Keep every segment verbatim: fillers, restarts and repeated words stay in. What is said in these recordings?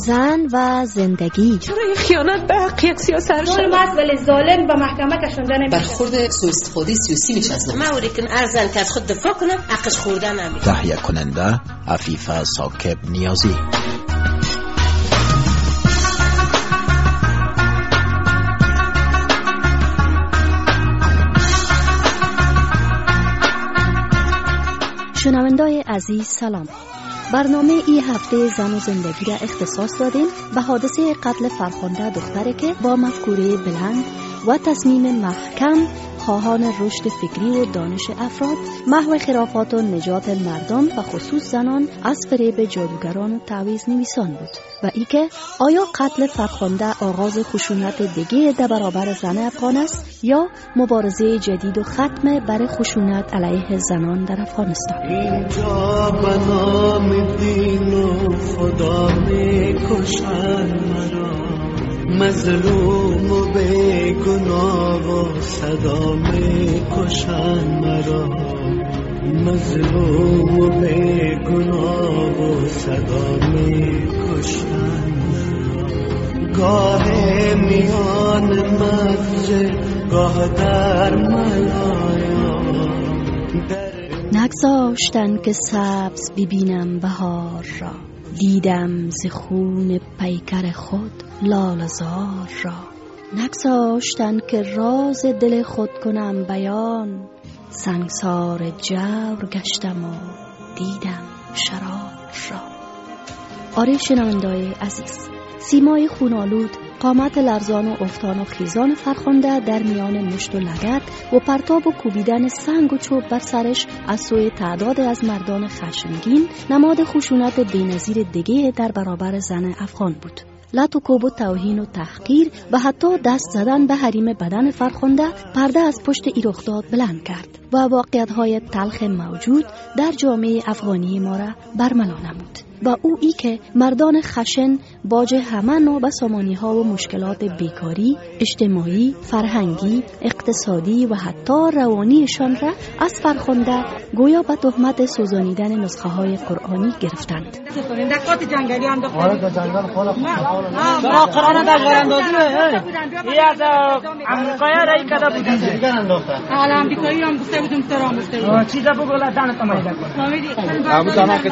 زن و زندگی. چرا این خیانت به حق یک سیاست شد؟ مسئله ظالم به محکمه کشونده نمیشه. برخورد سوء استفاده سیاسی میشه از ما اوری کن ارزن که از خود دفاع کنم حقش خوردن نمیشه. تهیه کننده عفیفه ساکب نیازی. شنوندای عزیز سلام. برنامه ای هفته زن و زندگی را اختصاص دادیم به حادثه قتل فرخنده دختره که با مفکوره بلند و تصمیم محکم خواهان رشد فکری و دانش افراد، محو خرافات و نجات مردم و خصوص زنان از فریب جادوگران و تعویض نویسان بود و ای که آیا قتل فرخنده آغاز خشونت دیگه در برابر زن افغان است یا مبارزه جدید و ختم بر خشونت علیه زنان در افغانستان؟ اینجا به نام دین و خدا می کشن مرا، مظلوم و بے گناه و صدا می کشن مرا، مظلوم و بے گناه و صدا می کشن مرا. گاه میان مغز گاه در ملایا، نگذاشتن که سبز ببینم بهار را، دیدم ز خون پیکر خود لاله‌زار را. نگذاشتن که راز دل خود کنم بیان، سنگسار جور گشتم و دیدم شرار را. آره شنوندای عزیز، سیمای خونالود، قامت لرزان و افتان و خیزان فرخنده در میان مشت و لگد و پرتاب و کوبیدن سنگ و چوب بر سرش از سوی تعداد از مردان خشمگین نماد خشونت بی‌نظیر دیگه در برابر زن افغان بود. لط و کوب و توهین و تحقیر و حتی دست زدن به حریم بدن فرخنده پرده از پشت ای رخداد بلند کرد و واقعیت‌های تلخ موجود در جامعه افغانی ما را برملا نمود. و او ای که مردان خشن باج همه نوع بسامانی‌ها و مشکلات بیکاری، اجتماعی، فرهنگی، اقتصادی و حتی روانیشان را از فرخنده گویا به تهمت سوزانیدن نسخه‌های قرآنی گرفتند. دکات جنگلی هم دختر. آره جنگل خاله. ما قرآن در اندازی ای از امریکایی رای کده بودن دیگر انداخته. حالا امریکایی هم گفته بودم ترام است. چیزا بگو لطفاً تماشا کن. ابو تمام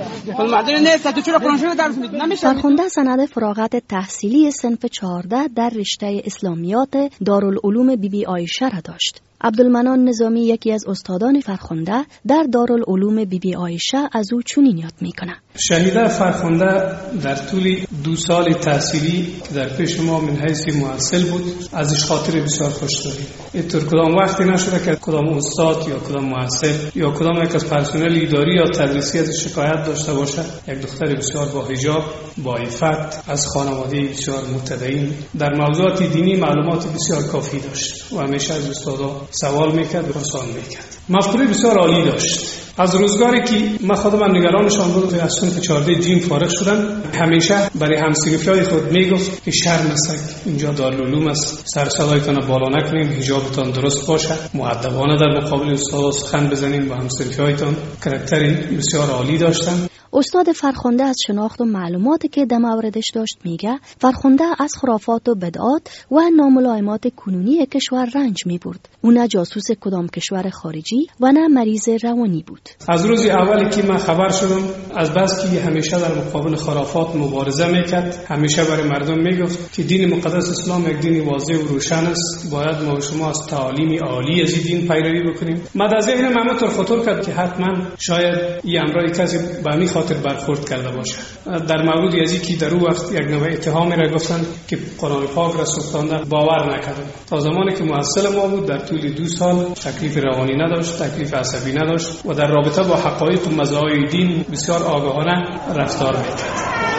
فرخنده سند فراغت تحصیلی صنف چهارده در رشته اسلامیات دارالعلوم بی بی عایشه را داشت. عبدالمنان نظامی یکی از استادان فرخنده در دارالعلوم بی بی عایشه از او چنین یاد میکنه. شهیده فرخنده در طول دو سال تحصیلی که در پیش ما من حیث محصل بود ازش خاطر بسیار خوش داریم. اینطور کدام وقتی نشده که کدام استاد یا کدام محصل یا کدام یک از پرسنل اداری یا تدریسی از شکایت داشته باشه. یک دختر بسیار با حجاب، با عفت، از خانواده بسیار متدین، در موضوعات دینی معلومات بسیار کافی داشت و همیشه از استادا سوال میکرد و پرسان میکرد. مفکوره بسیار عالی داشت. از روزگاری که من خودم نگرانشان بودم از صنف چهارده جیم فارغ شدم، همیشه برای همسنفیای خود میگفت که شرم است، اینجا دارالعلوم است، سر صدایتان بالا نکنیم، حجابتان درست باشه، مؤدبانه در مقابل استاد سخن بزنیم، با همسنفیایتان کاراکتری بسیار عالی داشتن. استاد فرخنده از شناخت و معلوماتی که در موردش داشت میگه فرخنده از خرافات و بدعات و ناملایمات کنونی کشور رنج میبرد. او نه جاسوس کدام کشور خارجی و نه مریض روانی بود. از روز اولی که من خبر شدم از بس که همیشه در مقابل خرافات مبارزه میکرد، همیشه برای مردم میگفت که دین مقدس اسلام یک دین واضح و روشن است، باید ما و شما از تعالیم عالی از این دین پیروی بکنیم. من در ذهنم همینطور خطور کرد که حتما شاید این امرای کسی به همین خاطر برخورد کرده باشه. در مورد ازی که در او وقت یک نوع اتهامی را گفتن که قرآن پاک را سوختانده باور نکردم. تا زمانی که محصل ما بود در طول دو سال تکلیف روانی نداشت، تکلیف عصبی نداشت و در رابطه با حقایق و مزایای دین بسیار آگاهانه رفتار میکرد.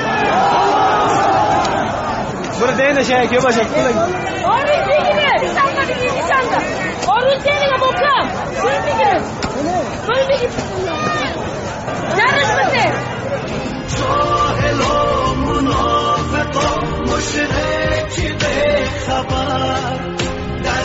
برو دینه شاید که باشه آره دیگه سامنا دیگه میشنده آره دیگه بکنم برو دیگه برو دیگه درش بده جاهل و منافق و مشرک به خبر در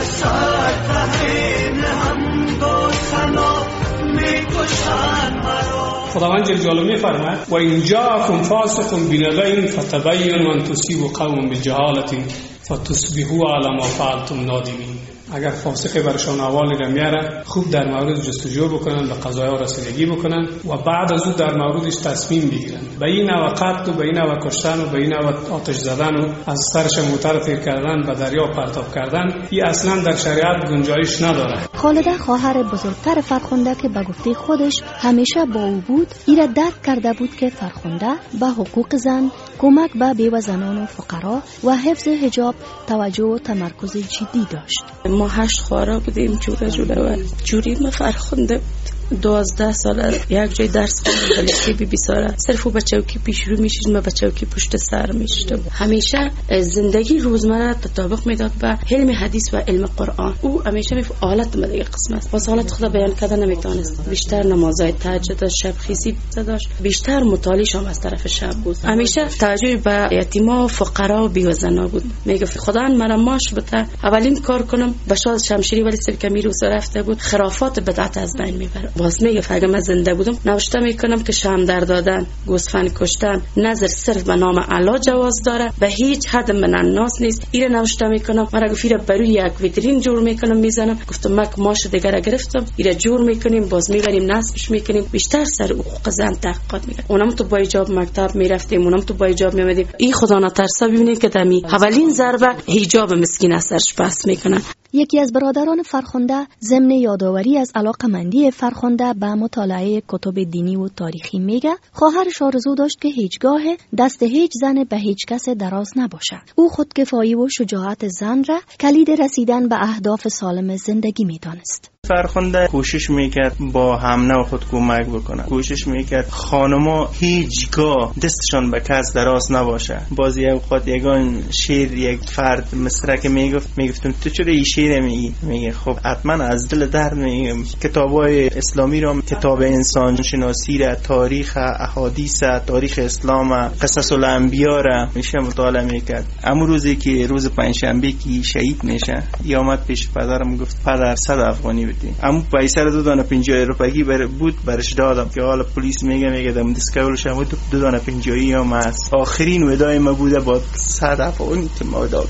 سرطحین هم دو سنا میکشن مرا. خب خداوند جل جلاله میفرماید و ان جاءکم فاسق بنبأ فتبینوا ان تصیبوا قوما بجهالة فتصبحوا علی ما فعلتم نادمین. اگر فاسق برشان احوالی را میاره خوب در مورد جستجو بکنن، به قضایا رسیدگی بکنن و بعد از اون در موردش تصمیم بگیرن. به این نوع قتل و به این نوع کشتن و به این نوع آتش زدن و از سرش موتر تیر کردن و دریا پرتاب کردن این اصلا در شریعت گنجایش نداره. خالده خواهر بزرگتر فرخنده که به گفته خودش همیشه با او بود، ایره درک کرده بود که فرخنده به حقوق زن، کمک به بیوه زنان و فقرا و حفظ حجاب توجه و تمرکز جدی داشت. ما هشت خوارا بودیم، جوره جوره و جوری ما فرخنده بود. دوازده ساله یک جای درس خوندم بلکه بی بی ساره صرف به چوکی پیش رو میشید، ما به چوکی پشت سر میشدم. همیشه زندگی روزمره تطابق میداد به علم حدیث و علم قرآن. او همیشه می حالت مدیگه قسم است واسه حالت خدا بیان کردن نمیتونست. بیشتر نمازهای تهجد شب خیزی داشت، بیشتر مطالعه هم از طرف شب بود. همیشه توجه به یتیما و فقرا و بیوه‌زنا بود. میگه خدا من ماش بده اولین کار کنم بشاد شمشیری ولی سر کمی روز رفته بود، خرافات بدعت از بین میبره. باز میگه اگه من زنده بودم نوشته میکنم که شم در دادن، گوسفند کشتن، نظر صرف به نام الله جواز داره، به هیچ حد من الناس نیست. ایره نوشته میکنم مرا گفیره بروی یک ویترین جور میکنم میزنم. گفتم مک ماش دیگر گرفتم، ایره جور میکنیم باز میبریم نصبش میکنیم. بیشتر سر حقوق زن تحقیقات میکنیم. اونم تو با حجاب مکتب میرفتیم، اونم تو با حجاب میامدیم. این خدا نترسا ببینید که دمی اولین ضربه حجاب مسکین از سرش پس میکنن. یکی از برادران فرخنده ضمن یادآوری از علاقمندی فرخنده به مطالعه کتب دینی و تاریخی میگه خواهرش آرزو داشت که هیچگاه دست هیچ زن به هیچ کس دراز نباشه. او خودکفایی و شجاعت زن را کلید رسیدن به اهداف سالم زندگی میدانست. فرخنده کوشش میکرد با همنه و خود کمک بکنه، کوشش میکرد خانما هیچگاه دستشان به کس دراز نباشه. بازی اوقات یگان شیر یک فرد مسرک میگفت، میگفتم تو چرا این شیر میگی؟ میگه خب حتما از دل درد میگم. کتابای اسلامی را، کتاب انسان شناسی را، تاریخ احادیث، تاریخ اسلام، قصص الانبیا را میشه مطالعه میکرد. اما روزی که روز پنجشنبه که شهید میشه یامد پیش پدرم گفت پدر صد افغانی بدی. اما پیسه دو دانه پنجاه روپیی بر بود برش دادم که حالا پلیس میگه میگه دم دیسکاولش هم دو دانه پنجاهی هم هست. آخرین ودای ما بوده با صد افغانی که ما دادم.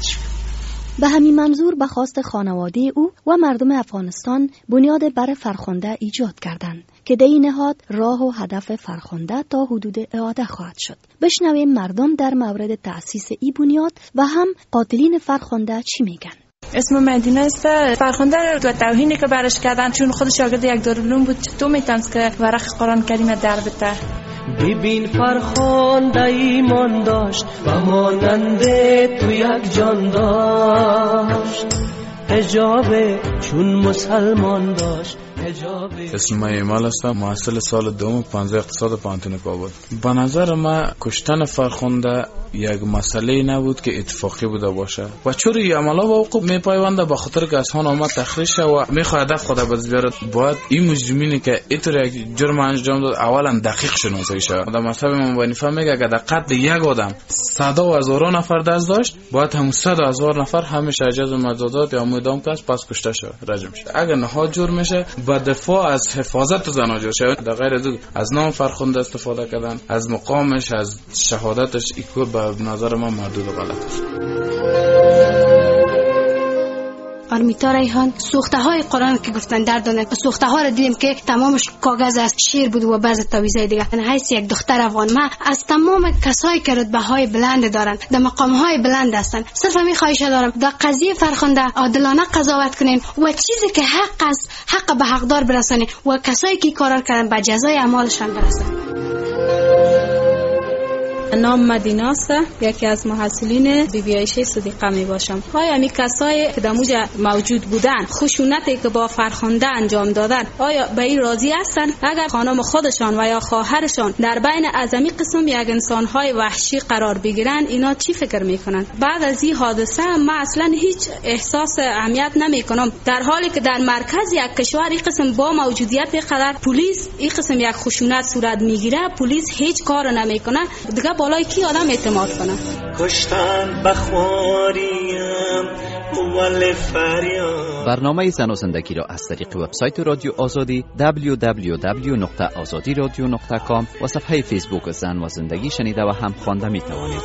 به همین منظور به خواست خانواده او و مردم افغانستان بنیاد بر فرخنده ایجاد کردند که در این نهاد راه و هدف فرخنده تا حدود اعاده خواهد شد. بشنویم مردم در مورد تأسیس این بنیاد و هم قاتلین فرخنده چی میگن. اسم مدینه است. فرخنده رو توهینی که برش کردن چون خودش شاگرد یک دارالعلوم بود تو میتونست که ورق قرآن کریم در بده. ببین فرخنده ایمان داشت و ماننده تو یک جان داشت، حجاب چون مسلمان داشت. اسم من ایمال هستم، محصل سال دوم پانزده اقتصاد پانتون کابل. به نظر من کشتن فرخنده یک مسئله نبود که اتفاقی بوده باشه و چون این عملا با حقوق میپایونده به خاطر که اصحان آمد تخریش شه و میخواد هدف خود به دست بیاره. باید این مجرمینی که اینطور یک جرم انجام داد اولا دقیق شناسایی شه. در مذهب امام حنیفه میگه اگر در قتل یک آدم صد و هزاران نفر دست داشت باید هم صد هزار نفر همیشه اجازه مجازات یا اعدام کس پس کشته شه، رجم شه. اگر نهاد جرم میشه با دفاع از حفاظت زناجو شه. در غیر از از نام فرخنده استفاده کردن، از مقامش، از شهادتش، ایکو به نظر من مردود و غلط است. آرمیتا ریحان سوخته های قرآن که گفتن در دانه سوخته ها رو دیدیم که تمامش کاغذ است، شیر بود و بعض تعویضای دیگه. من حیث یک دختر افغان ما از تمام کسایی که رتبه های بلند دارن، در مقام های بلند هستن، صرف همین خواهش دارم در قضیه فرخنده عادلانه قضاوت کنین و چیزی که حق است حق به حقدار برسونین و کسایی که کارا کردن به جزای اعمالشان برسن. نام مدینه است، یکی از محصلین بی بی عایشه صدیقه می باشم. آیا می کسایی که در موجه موجود بودن خشونتی که با فرخنده انجام دادن آیا به این راضی هستند؟ اگر خانم خودشان و یا خواهرشان در بین اعظمی قسم یک انسان‌های وحشی قرار بگیرن اینا چی فکر میکنن؟ بعد از این حادثه ما اصلا هیچ احساس اهمیت نمیکنم، در حالی که در مرکز یک کشور این قسم با موجودیت قدر پلیس این قسم یک خشونت صورت میگیره، پلیس هیچ کار نمیکنه. دیگه بالای کی آدم اعتماد کنه؟ کشتن بخواریم برنامه زن و زندگی را از طریق وبسایت رادیو آزادی دبلیو دبلیو دبلیو نقطه آزادی رادیو نقطه کام و صفحه فیسبوک زن و زندگی شنیده و هم خوانده می توانید.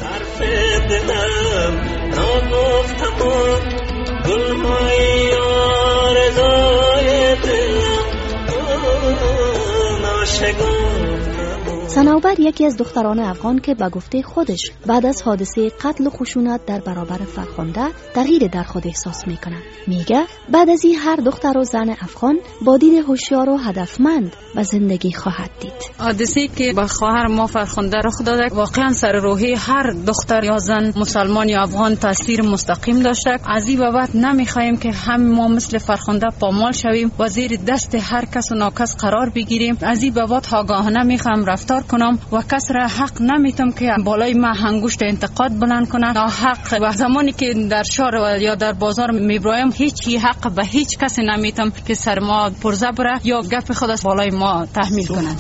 صنوبر یکی از دختران افغان که به گفته خودش بعد از حادثه قتل و خشونت در برابر فرخنده تغییر در خود احساس میکنه. میگه بعد از این هر دختر و زن افغان با دید هوشیار و هدفمند به زندگی خواهد دید. حادثه‌ای که با خواهر ما فرخنده رخ داده واقعا سر روحی هر دختر یا زن مسلمان یا افغان تاثیر مستقیم داشته. از این بابت نمیخوایم که هم ما مثل فرخنده پامال شویم و زیر دست هر کس و ناکس قرار بگیریم. از این بابت آگاهانه میخوام رفتار کنم و کس را حق نمیتم که بالای ما انگشت انتقاد بلند کنه. حق و زمانی که در شهر یا در بازار میبرایم هیچ حق به هیچ کس نمیتم که سر ما پرزه بره یا گپ خود از بالای ما تحمیل کنه.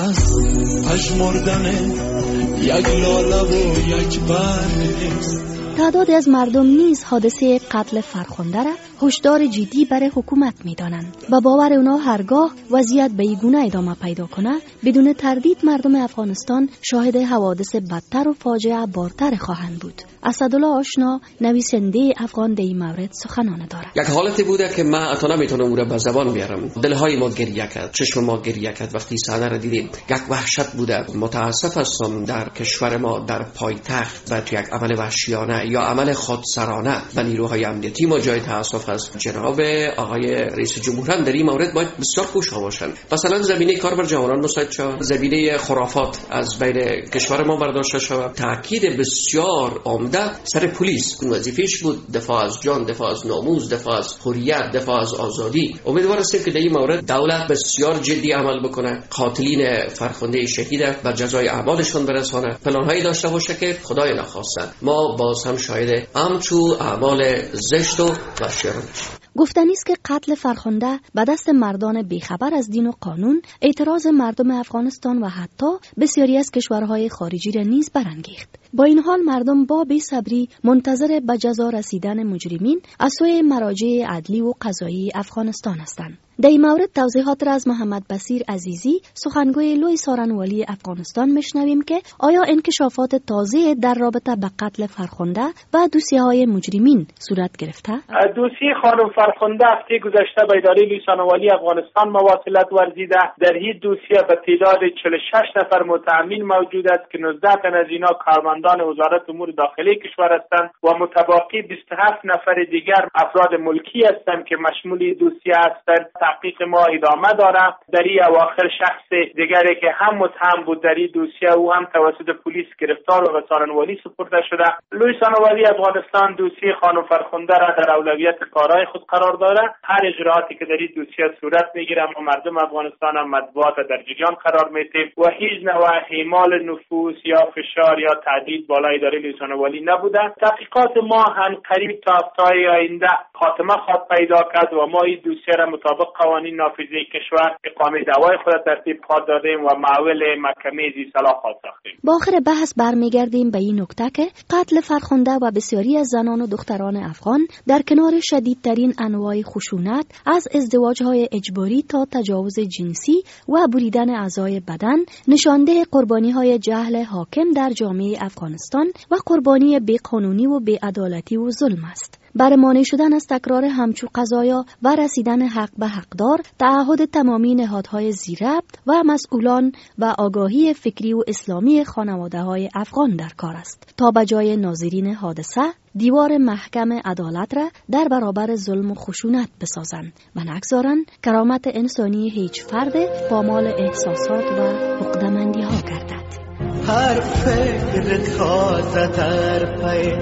تعدادی از مردم نیز حادثه قتل فرخنده را هشدار جدی برای حکومت می‌دانند و باور اونا هرگاه وضعیت به این گونه ادامه پیدا کنه بدون تردید مردم افغانستان شاهد حوادث بدتر و فاجعه بارتر خواهند بود. اسدالله آشنا نویسنده افغان در این مورد سخنان دارد. یک حالتی بوده که من اتا نمیتونم او را به زبان بیارم. دلهای ما گریه کرد، چشم ما گریه کرد وقتی صحنه را دیدیم. یک وحشت بوده. متاسف هستم در کشور ما در پایتخت و یک عمل وحشیانه یا عمل خودسرانه و نیروهای امنیتی ما جای تاسف است. جناب آقای رئیس جمهور هم در این مورد باید بسیار کوشا باشند. مثلا زمینه کار بر جوانان مساعد شود، زمینه خرافات از بین کشور ما برداشته شود. تاکید بسیار عمده سر پلیس اون وظیفه‌اش بود، دفاع از جان، دفاع از ناموس، دفاع از حریت، دفاع از آزادی. امیدوار هستیم که در این مورد دولت بسیار جدی عمل بکنه، قاتلین فرخنده شهید به جزای اعمالشون برسانه، پلان‌هایی داشته باشه که خدای نخواسته ما باز هم شاهد همچو اعمال زشت و وحشیانه بشیم. گفتنی است که قتل فرخنده به دست مردان بیخبر از دین و قانون اعتراض مردم افغانستان و حتی بسیاری از کشورهای خارجی را نیز برانگیخت. با این حال مردم با بی‌صبری منتظر به جزا رسیدن مجرمین از سوی مراجع عدلی و قضایی افغانستان هستند. در این مورد توضیحات را از محمد بصیر عزیزی سخنگوی لوی سارنوالی افغانستان میشنویم که آیا انکشافات تازه در رابطه با قتل فرخنده و دوسیه‌های مجرمین صورت گرفته؟ دوسیه خانم فرخنده هفته گذشته به اداره لوی سارنوالی افغانستان مواصلت ورزیده. در این دوسیه به تعداد چهل و شش نفر متهمین موجود است که نوزده تن از اینا کارمندان وزارت امور داخلی کشور هستند و متباقی بیست و هفت نفر دیگر افراد ملکی هستند که مشمول دوسیه هستند. تحقیق ما ادامه داره. در این اواخر شخص دیگری که هم متهم بود در این دوسیه او هم توسط پلیس گرفتار و به سارنوالی سپرده شده. لوی سارنوالی افغانستان دوسیه خانم فرخنده را در اولویت کارهای خود قرار داره. هر اجرااتی که در این دوسیه صورت میگیره ما مردم افغانستان هم مطبوعات در جریان قرار میدیم و هیچ نوع اعمال نفوذ یا فشار یا تهدید بالای اداره لوی سارنوالی نبوده. تحقیقات ما هم قریب تا هفته آینده خاتمه خواهد پیدا کرد و ما این دوسیه را مطابق قوانین نافذه کشور اقامه دعوای خود ترتیب خواهد دادیم و معول محکمه ذی صلاح خواهد ساختیم. با آخر بحث برمیگردیم به این نکته که قتل فرخنده و بسیاری از زنان و دختران افغان در کنار شدیدترین انواع خشونت از ازدواج‌های اجباری تا تجاوز جنسی و بریدن اعضای بدن نشانده قربانی‌های جهل حاکم در جامعه افغانستان و قربانی بی‌قانونی و بی‌عدالتی و ظلم است. برمانی شدن از تکرار همچو قضایا و رسیدن حق به حقدار، تعهد تمامی نهادهای زیربط و مسئولان و آگاهی فکری و اسلامی خانواده‌های افغان در کار است تا به جای ناظرین حادثه دیوار محکم عدالت را در برابر ظلم و خشونت بسازند و نگذارند کرامت انسانی هیچ فرد پامال احساسات و عقده‌مندی‌ها گردد. هر فکر تازه در پی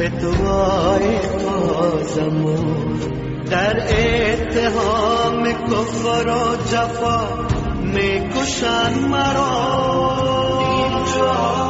فتوای تازمون در اتهام کفر و جفا میکشن مرا اینجا